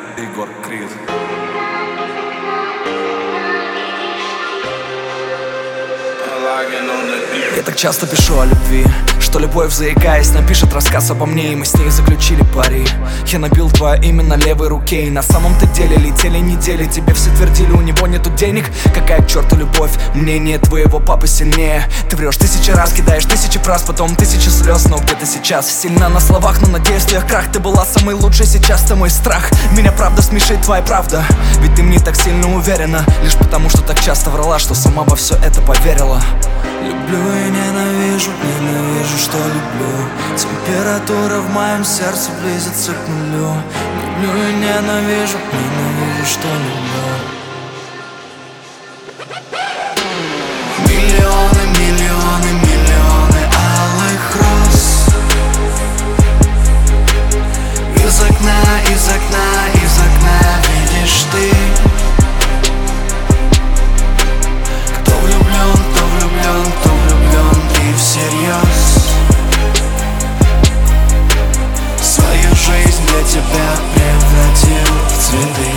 Егор Крид. Я так часто пишу о любви, что любовь, заикаясь, напишет рассказ обо мне, и мы с ней заключили пари. Я набил твое имя на левой руке, и на самом-то деле летели недели. Тебе все твердили, у него нету денег. Какая к черту любовь, мнение твоего папы сильнее. Ты врешь 1000 раз, кидаешь 1000 фраз, потом 1000 слез. Но где ты сейчас? Сильно на словах, но на действиях крах. Ты была самой лучшей, сейчас ты мой страх. Меня правда смешит твоя правда, ведь ты мне так сильно уверена, лишь потому что так часто врала, что сама во все это поверила. Люблю и ненавижу, ненавижу, что люблю. Температура в моем сердце близится к нулю. Люблю и ненавижу, ненавижу, что люблю. Миллионы, миллионы, миллионы алых роз. Из окна, из окна, из окна видишь ты. Кто влюблен, кто влюблен, кто влюблен и всерьез. Свою жизнь для тебя превратил в цветы.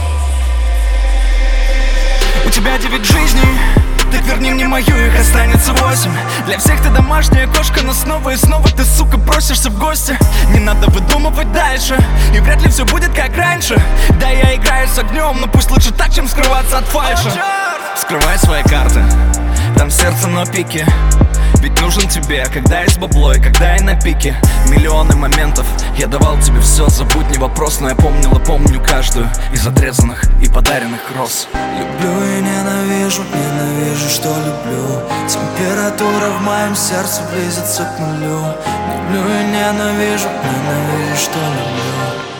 У тебя 9 жизней, так верни мне мою, их останется 8. Для всех ты домашняя кошка, но снова и снова ты, сука, просишься в гости. Не надо выдумывать дальше, и вряд ли все будет как раньше. Да, я играю с огнем, но пусть лучше так, чем скрываться от фальши. Скрывай свои карты, там сердце на пике. Ведь нужен тебе, когда есть бабло и когда я на пике. Миллионы моментов, я давал тебе все, забудь, не вопрос. Но я помнил и помню каждую из отрезанных и подаренных роз. Люблю и ненавижу, ненавижу, что люблю. Температура в моем сердце близится к нулю. Люблю и ненавижу, ненавижу, что люблю.